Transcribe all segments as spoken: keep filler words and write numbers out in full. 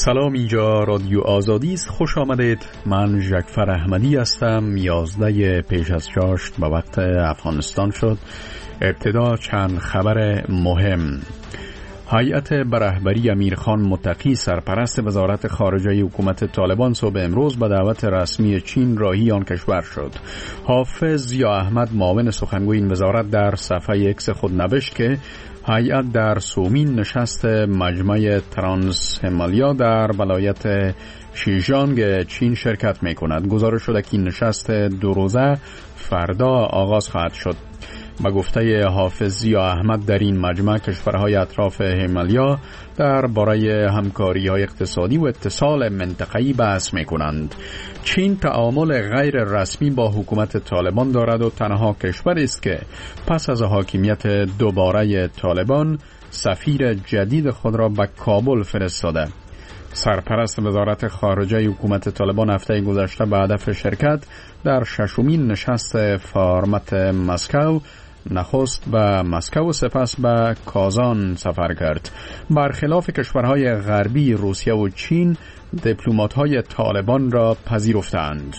سلام، اینجا رادیو آزادی است. خوش آمدید. من ژکفر احمدی هستم. یازده پیش از چاشت به وقت افغانستان شد. ابتدا چند خبر مهم. هیئت به رهبری امیرخان متقی سرپرست وزارت خارجه حکومت طالبان صبح امروز به دعوت رسمی چین راهی آن کشور شد. حافظ ضیا احمد معاون سخنگوی این وزارت در صفحه ایکس خود نوشت که هیئت در سومین نشست مجمع ترانس همالیا در ولایت شیجانگ چین شرکت می کند. گزارش شده که این نشست دو روزه فردا آغاز خواهد شد. با گفته حافظ ضیا احمد در این مجمع کشورهای اطراف همالیا در باره همکاری های اقتصادی و اتصال منطقه‌ای بحث می کنند. چین تعامل غیر رسمی با حکومت طالبان دارد و تنها کشوری است که پس از حاکمیت دوباره طالبان سفیر جدید خود را به کابل فرستاده. سرپرست وزارت خارجه حکومت طالبان هفته گذشته به هدف شرکت در ششمین نشست فارمت مسکو نخست به مسکو و سپس به کازان سفر کرد. برخلاف کشورهای غربی، روسیه و چین دیپلمات‌های طالبان را پذیرفتند.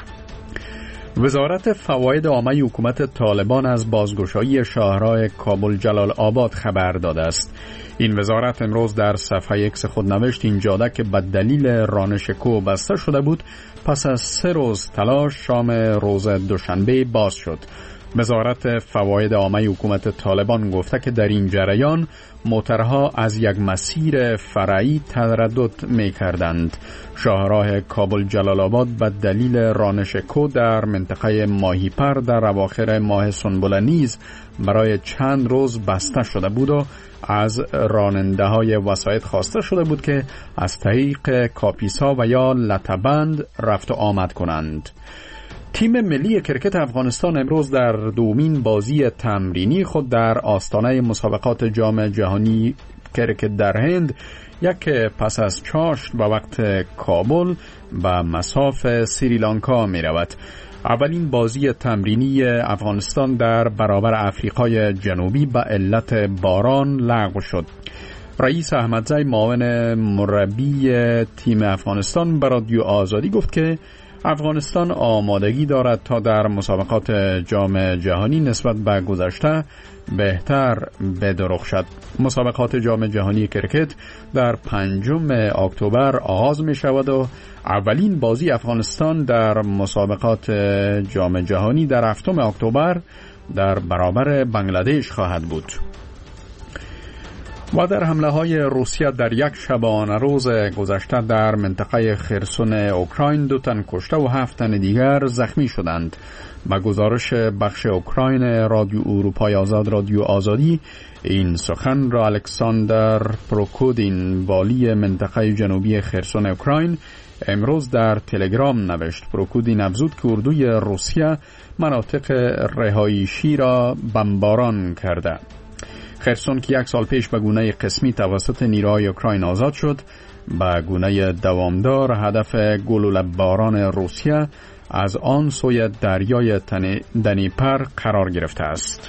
وزارت فواید عامه حکومت طالبان از بازگشایی شاهراه کابل جلال آباد خبر داده است. این وزارت امروز در صفحه ایکس خود نوشت این جاده که به دلیل رانش کوه بسته شده بود پس از سه روز تلاش شام روز دوشنبه باز شد. وزارت فواید عامه حکومت طالبان گفته که در این جریان موترها از یک مسیر فرعی تردد می کردند. شاهراه کابل جلال آباد به دلیل رانش کوه در منطقه ماهیپر در اواخر ماه سنبله نیز برای چند روز بسته شده بود و از راننده های وسایط خواسته شده بود که از طریق کاپیسا و یا لطه‌بند رفت و آمد کنند. تیم ملی کرکت افغانستان امروز در دومین بازی تمرینی خود در آستانه مسابقات جام جهانی کرکت در هند یک پس از چاشت به وقت کابل به مصاف سریلانکا می رود. اولین بازی تمرینی افغانستان در برابر افریقای جنوبی به علت باران لغو شد. رئیس احمدزی معاون مربی تیم افغانستان به رادیو آزادی گفت که افغانستان آمادگی دارد تا در مسابقات جام جهانی نسبت به گذشته بهتر بدرخشد. مسابقات جام جهانی کرکت در پنجم اکتبر آغاز می شود و اولین بازی افغانستان در مسابقات جام جهانی در هفتم اکتبر در برابر بنگلادش خواهد بود. و در حمله های روسیه در یک شبانه روز گذشته در منطقه خرسون اوکراین دو تن کشته و هفت تن دیگر زخمی شدند. با گزارش بخش اوکراین رادیو اروپای آزاد رادیو آزادی این سخن را الکساندر پروکودین والی منطقه جنوبی خرسون اوکراین امروز در تلگرام نوشت. پروکودین افزود که اردوی روسیه مناطق رهایشی را بمباران کرده. خرسون که یک سال پیش به گونه قسمی توسط نیروهای اوکراین آزاد شد، به گونه دوامدار هدف گلوله باران روسیه از آن سوی دریای دنیپر قرار گرفته است.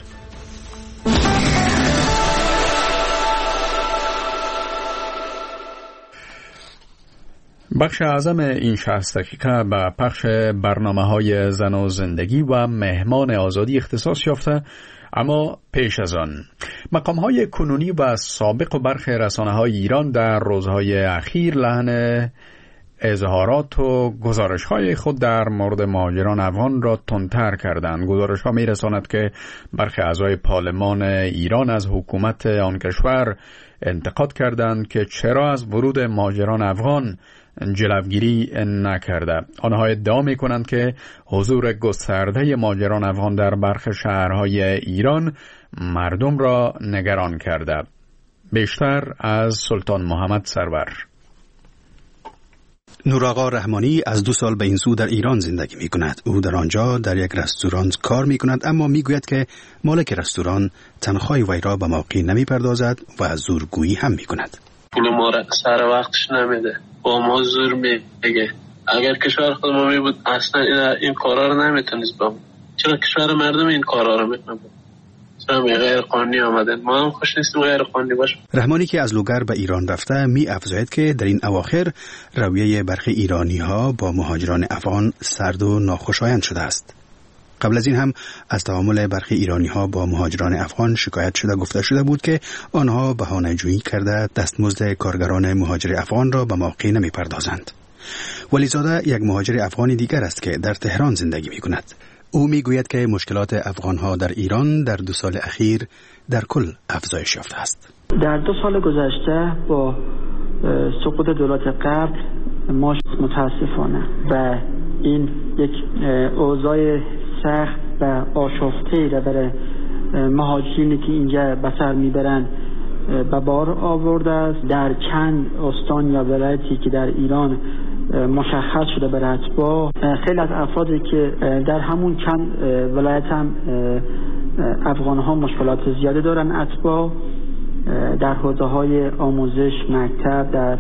بخش اعظم این شصت دقیقه به پخش برنامه‌های زن و زندگی و مهمان آزادی اختصاص یافته، اما پیش از آن مقام‌های کنونی و سابق و برخی رسانه‌های ایران در روزهای اخیر لحن اظهارات و گزارش‌های خود در مورد مهاجران افغان را تندتر کردند. گزارش‌ها می‌رساند که برخی اعضای پارلمان ایران از حکومت آن کشور انتقاد کردند که چرا از ورود مهاجران افغان جلوگیری نکرده. آنها ادعا می‌کنند که حضور گسترده مهاجران افغان در برخی شهرهای ایران مردم را نگران کرده. بیشتر از سلطان محمد سرور. نوراغا رحمانی از دو سال به این سو در ایران زندگی می کند. او در آنجا در یک رستوران کار می کند، اما می گوید که مالک رستوران تنخواه وی را به موقع نمی پردازد و زورگویی هم می کند. پول ما را سر وقتش نمیده، با ما زور میگه. اگر کشور خود ما می بود اصلا این, این کارا رو نمیتونست بام. چرا کشور مردم این کارا رو میکنه؟ همه غیر قانونی آمدن. ما هم خوش نیستیم غیر قانونی باشیم. رحمانی که از لوگر به ایران رفته می افزاید که در این اواخر رویه برخی ایرانی ها با مهاجران افغان سرد و ناخوشایند شده است. قبل از این هم از تعامل برخی ایرانی ها با مهاجران افغان شکایت شده گفته شده بود که آنها بهانه‌جویی کرده دستمزد کارگران مهاجر افغان را به موقع نمی پردازند. ولیزاده یک مهاجر افغانی دیگر است که در تهران زندگی می کند. او می گوید که مشکلات افغان ها در ایران در دو سال اخیر در کل افزایش یافته است. در دو سال گذشته با سقوط دولت قبل ما متاسفانه و این یک اوضاع سخت و آشفته را برای مهاجرینی که اینجا به سر میبرن به بار آورده است. در چند استان یا ولایتی که در ایران مشخص شده به اتباع، خیلی از افرادی که در همون چند ولایت هم افغان ها مشکلات زیاده دارن اتباع در حوزه های آموزش، مکتب، در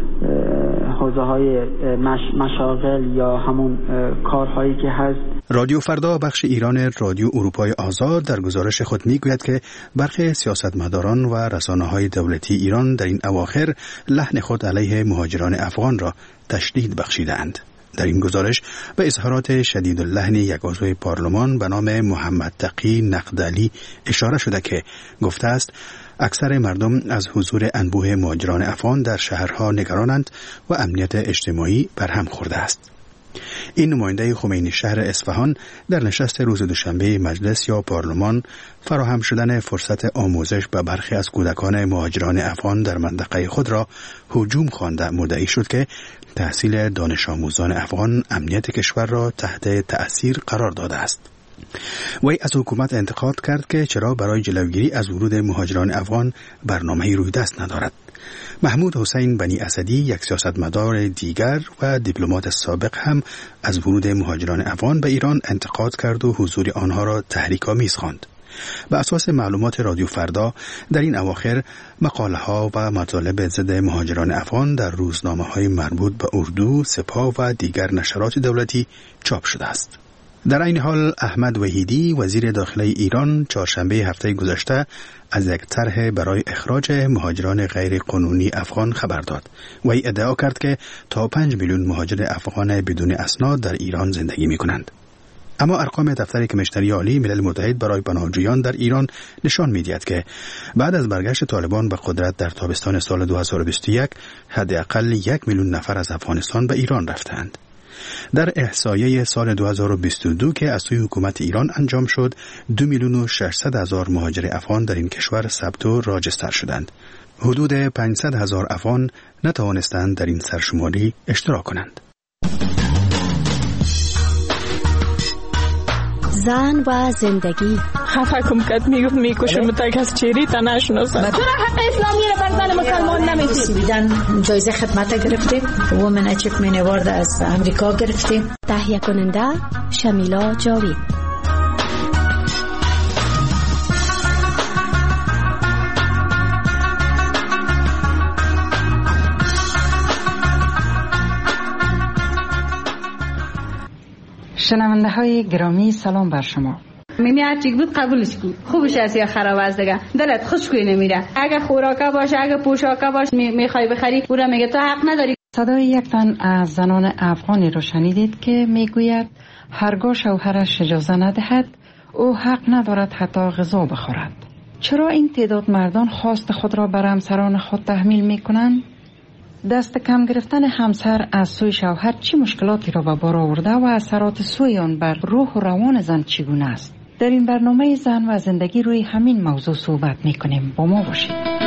حوزه های مش، مشاغل یا همون کارهایی که هست. رادیو فردا بخش ایران رادیو اروپای آزاد در گزارش خود میگوید که برخی سیاستمداران و رسانه‌های دولتی ایران در این اواخر لحن خود علیه مهاجران افغان را تشدید بخشیدند. در این گزارش به اظهارات شدید اللحن یک عضو پارلمان به نام محمد تقی نقدلی اشاره شده که گفته است اکثر مردم از حضور انبوه مهاجران افغان در شهرها نگرانند و امنیت اجتماعی برهم خورده است. این نماینده خمینی شهر اصفهان در نشست روز دوشنبه مجلس یا پارلمان فراهم شدن فرصت آموزش به برخی از کودکان مهاجران افغان در منطقه خود را هجوم خوانده مدعی شد که تحصیل دانش آموزان افغان امنیت کشور را تحت تأثیر قرار داده است. وی از حکومت انتقاد کرد که چرا برای جلوگیری از ورود مهاجران افغان برنامه‌ای روی دست ندارد. محمود حسین بنی اسدی یک سیاستمدار دیگر و دیپلمات سابق هم از ورود مهاجران افغان به ایران انتقاد کرد و حضور آنها را تحریک‌آمیز خواند. به اساس معلومات رادیو فردا در این اواخر مقاله ها و مطالب ضد مهاجران افغان در روزنامه‌های مربوط به اردو، سپاه و دیگر نشرات دولتی چاپ شده است. در این حال احمد وحیدی وزیر داخلی ایران چهارشنبه هفته گذشته از یک طرح برای اخراج مهاجران غیر قانونی افغان خبر داد. وی ادعا کرد که تا پنج میلیون مهاجر افغان بدون اسناد در ایران زندگی می کنند. اما ارقام دفتر کمیشنری عالی ملل متحد برای پناهجویان در ایران نشان می‌دهد که بعد از برگشت طالبان به قدرت در تابستان سال دو هزار و بیست و یک حداقل یک میلیون نفر از افغانستان به ایران رفتند. در احصایه سال دو هزار و بیست و دو که از سوی حکومت ایران انجام شد، دو میلیون و ششصد هزار مهاجر افغان در این کشور ثبت و راجستر شدند. حدود پانصد هزار افغان نتوانستند در این سرشماری اشتراک کنند. زن و زندگی. خفه کم کد میگفت میکشم تا کس چیری تا نشناسن. چرا حق اسلامی رو بر زن مسلمان نمیدید؟ بیدن جایزه خدمت گرفتیم. وومن اچیومنت اوارد از امریکا گرفتیم. تهیه کننده شمیلا جاوید. شنونده های گرامی سلام بر شما. میمی هر چیز بود قبولش کن، خوبش است یا خراب است دیگه، دلت خوشگوی نمیره. اگه خوراکا باشه، اگه پوشاکا باشه میخوای بخری، او را میگه تو حق نداری. صدای یک تن از زنان افغانی رو شنیدید که میگوید هرگاه شوهرش اجازه ندهد او حق ندارد حتی غذا بخورد. چرا این تعداد مردان خواست خود را بر همسران خود تحمیل میکنند؟ دست کم گرفتن همسر از سوی شوهر چه مشکلاتی را به بار آورده و اثرات سوی آن بر روح و روان زن چگونه است؟ در این برنامه زن و زندگی روی همین موضوع صحبت میکنیم. با ما باشید.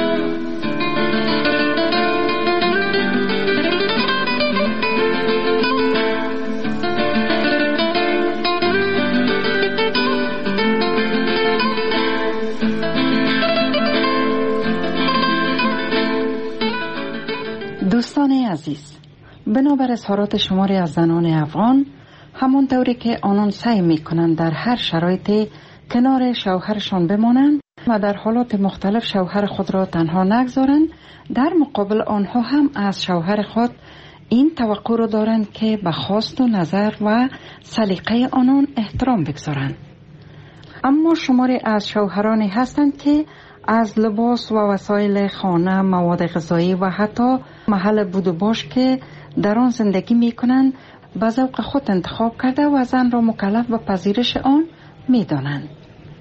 دوستان عزیز، بنابر اظهارات شماری از زنان افغان، همون طوری که آنان سعی میکنند در هر شرایطی کنار شوهرشان بمانند و در حالات مختلف شوهر خود را تنها نگذارند، در مقابل آنها هم از شوهر خود این توقع را دارند که به خواست و نظر و سلیقه آنان احترام بگذارند. اما شماری از شوهرانی هستند که از لباس و وسایل خانه، مواد غذایی و حتی محل بود و باش که در آن زندگی می کنند به ذوق خود انتخاب کرده و زن را مکلف به پذیرش آن می دانند.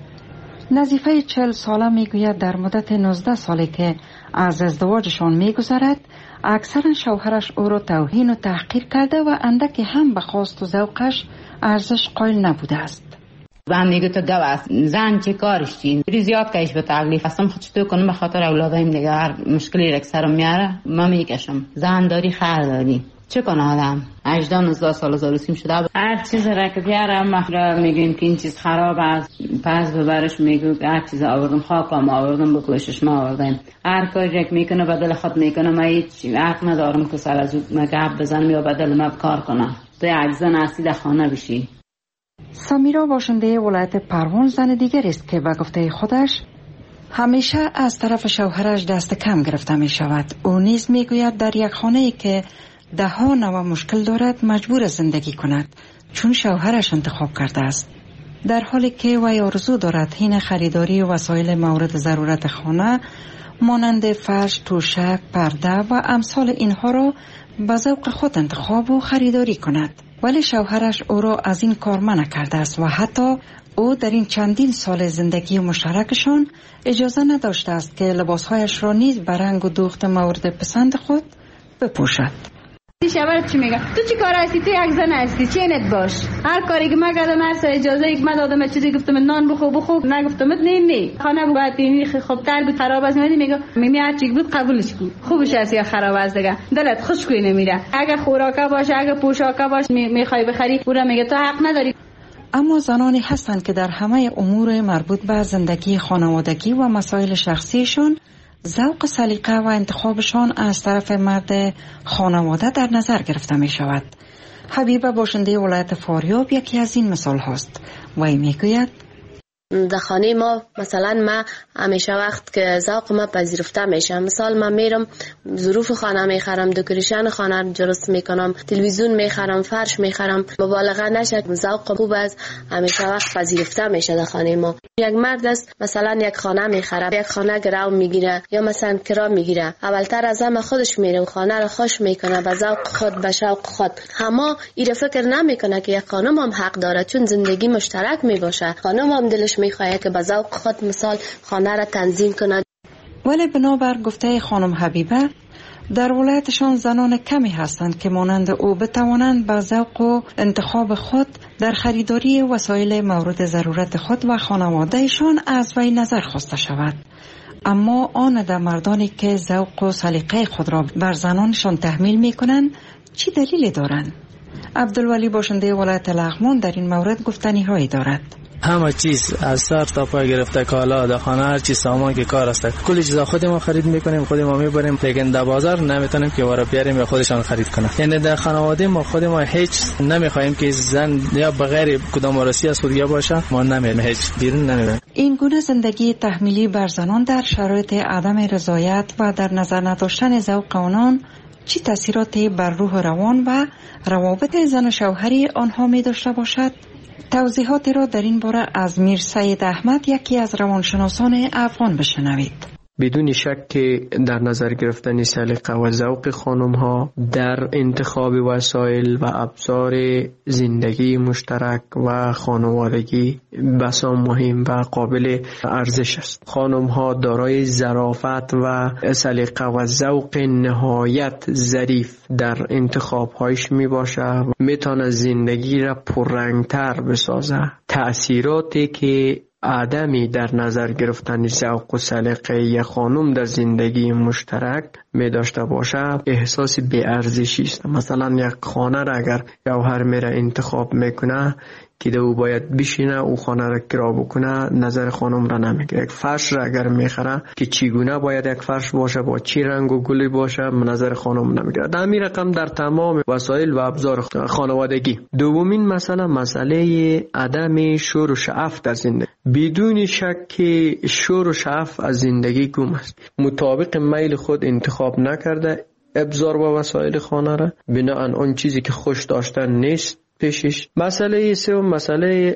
نظیفه چهل ساله می گوید در مدت نوزده سالی که از ازدواجشان می گذرد اکثر شوهرش او را توهین و تحقیر کرده و اندکی هم به خواست و ذوقش ارزش قائل نبوده است. و هم میگه تو گوه زن چه کارش چین ری زیاد کهش به تکلیف هستم خود چطور کنم به خاطر اولادایم دیگه هر مشکلی رک سرم میاره ما میکشم زن داری خیر داری چه کنه آدم هجده نوزده سال زاروسیم شده هر چیز را که بیاره ما میگیم که این چیز خراب است پس ببرش میگو هر چیز آوردم خاکم آوردم بکلشش ما آوردم هر کاری رک میکنه بدل خود میکنه ما هیچ حق ندارم که سر از او گپ بزنم یا بدل ما کار کنم تو یک زن اصلی در خانه بشی. سمیرا باشنده ولایت پروان زن دیگر است که به گفته خودش همیشه از طرف شوهرش دست کم گرفته می شود. او نیز می گوید در یک خانه ای که ده ها نوع مشکل دارد مجبور زندگی کند چون شوهرش انتخاب کرده است. در حالی که وی آرزو دارد حین خریداری وسایل مورد ضرورت خانه مانند فرش، توشک، پرده و امثال اینها را به ذوق خود انتخاب و خریداری کند. ولی شوهرش او را از این کار منع کرده است و حتی او در این چندین سال زندگی مشترکشان اجازه نداشته است که لباسهایش را نیز به رنگ و دوخت مورد پسند خود بپوشد. شوهرت چی میگه؟ تو چی کار هستی؟ تو یک زن هستی چینت باش. هر کاری که من کردم هر سر اجازه یک من دادم چیزی گفتم نان بخور بخور نگفتم نه نه خانه باید بینی خب تر بود خراب است میگه میمی هر چی بود قبولش کن خوبش است یا خراب است دیگه دلت خوشگوی نمیره اگه خوراکه باشه اگه پوشاکه باشه میخوای بخری اون میگه تو حق نداری. اما زنانی هستند که در همه امور مربوط به زندگی خانوادگی و مسائل شخصیشون ذوق سلیقه و انتخابشان از طرف مرد خانواده در نظر گرفته می شود. حبیبه باشنده ولایت فاریاب یکی از این مثال هست. وی می گوید در خانه ما مثلا ما همیشه وقت که ذوق ما پذیرفته میشه مثال من میرم ظروف خانه میخرم دکوریشن خانه درست میکنم تلویزیون میخرم فرش میخرم مبالغه نشه ذوق خوب است همیشه وقت پذیرفته میشه در خانه ما. یک مرد است مثلا یک خانه میخره یک خانه گرو میگیره یا مثلا کرا میگیره اولتر از همه خودش میره خانه رو خوش میکنه به ذوق خود به شوق خود اما این فکر نمیکنه که یک خانم هم حق داره چون زندگی مشترک میباشه خانم هم دلش میخواد که به ذوق خود مثال خانه را تنظیم کند. ولی بنابر گفته خانم حبیبه در ولایتشان زنان کمی هستند که مانند او بتوانند به ذوق و انتخاب خود در خریداری وسایل مورد ضرورت خود و خانوادهشان از وی نظر خواسته شود. اما آن در مردانی که ذوق و سلیقه خود را بر زنانشان تحمیل می کنند چی دلیلی دارند؟ عبدالولی باشنده ولایت لغمان در این مورد گفتنی هایی دارد. همه چیز از سر تا پای گرفته کالا در خانه هر چیز سامان که کار است کلی چیزا خودمون خرید میکنیم خودمون میبریم لیکن در بازار نمیتونیم که وارا بیاریم یا خودشان خرید کنه. یعنی در خانواده ما خودمون هیچ نمیخوایم که زن یا بغیر کدام وارسی از خودیا باشه ما نمیریم هیچ بیرون نمیریم. این گونه زندگی تحمیلی بر زنان در شرایط عدم رضایت و در نظر نداشتن ذوق آنان چه تاثیراتی بر روح روان و روابط زن و شوهری آنها می داشته باشد؟ توضیحاتی را در این باره از میر سید احمد یکی از روانشناسان افغان بشنوید. بدون شک که در نظر گرفتن سلیقه و ذوق خانم ها در انتخاب وسایل و ابزار زندگی مشترک و خانوادگی بسا مهم و قابل ارزش است. خانم ها دارای ظرافت و سلیقه و ذوق نهایت ظریف در انتخاب هایش می باشه و می تونه زندگی را پررنگتر بسازه. تأثیراتی که آدمی در نظر گرفتن ذوق و سلیقه یک خانم در زندگی مشترک می داشته باشه احساس بی ارزشی است. مثلا یک خانه را اگر شوهر میره انتخاب میکنه که دو باید بشینه او خانه را کرا بکنه نظر خانم را نمیگیره. یک فرش را اگر میخره که چگونه باید یک فرش باشه با چی رنگ و گلی باشه نظر خانم نمیگیره. در همین رقم در تمام وسایل و ابزار خانوادگی. دومین مسئله مسئله عدم شور و شعف در زندگی. بدون شک که شور و شعف از زندگی گم است. مطابق میل خود انتخاب نکرده ابزار و وسایل خانه را بناهن اون چیزی که خوش داشتن نیست پیشش. مسئله سوم مسئله